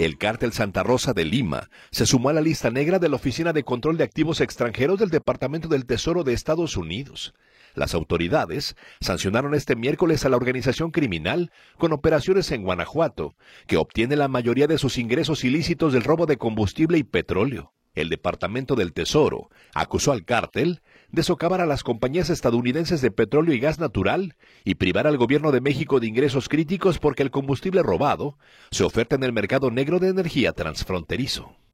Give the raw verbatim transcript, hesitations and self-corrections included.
El cártel Santa Rosa de Lima se sumó a la lista negra de la Oficina de Control de Activos Extranjeros del Departamento del Tesoro de Estados Unidos. Las autoridades sancionaron este miércoles a la organización criminal con operaciones en Guanajuato, que obtiene la mayoría de sus ingresos ilícitos del robo de combustible y petróleo. El Departamento del Tesoro acusó al cártel de socavar a las compañías estadounidenses de petróleo y gas natural y privar al gobierno de México de ingresos críticos porque el combustible robado se oferta en el mercado negro de energía transfronterizo.